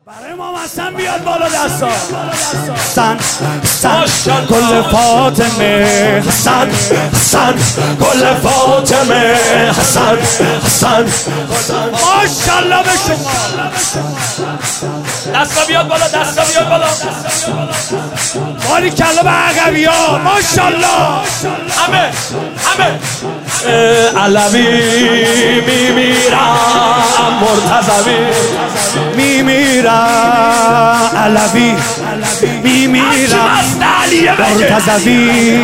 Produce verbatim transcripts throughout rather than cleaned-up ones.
برای امام حسن بیاد بالا دستا. حسن حسن گل فاطمه، حسن حسن گل فاطمه، حسن حسن ماشاءالله به شما. دستا بیاد بالا، دستا بیاد بالا. باری کلا به عقبی ها ماشاءالله. همه همه علوی میمیرم، مرتضوی میمیرم، علوی میمیرم، مرتضوی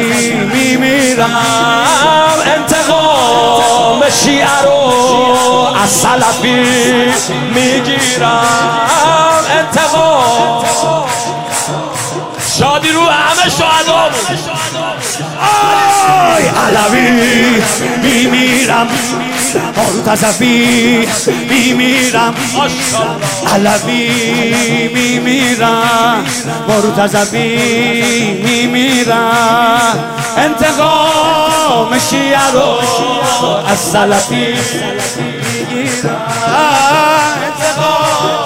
میمیرم، انتقام شیعه رو از سلفی میگیرم، انتقام شادی رو همه شهدامون. آی علوی میمیرم، مرتضوی میمیرم، علوی میمیرم، مرتضوی میمیرم، انتقام شیعه رو از سلفی میگیرم، انتقام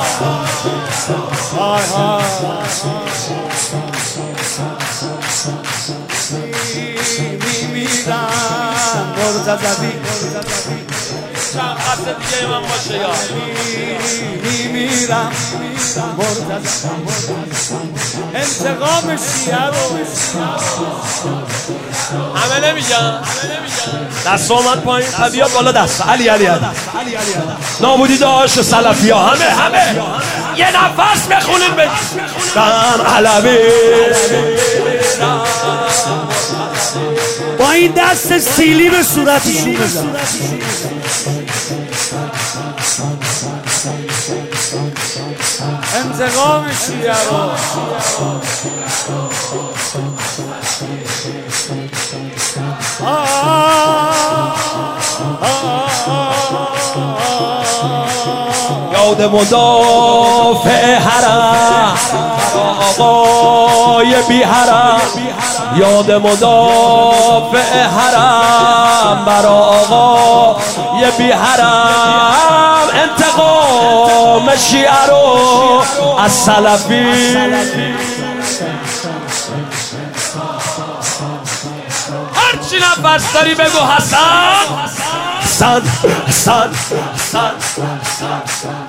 میمیرم، مرتضوی چند خط دیگه من باشه یا میمیرم، مرتضوی انتقام شیعه رو همه نمیگن. دست آمد پایین، بیاد بالا دست. علی علی علی نابودی داشت سلفی ها همه همه یه نفس بخونیم به دم علوی با این دست سیلی به صورتشون بزن. انتقام شیعه رو یاد مدافع حرم آقای بی حرم، یاد مدافع حرم برا آقای بی حرم، انتقام شیعه رو از سلفی. هرچی نفس داری بگو حسن حسن حسن حسن.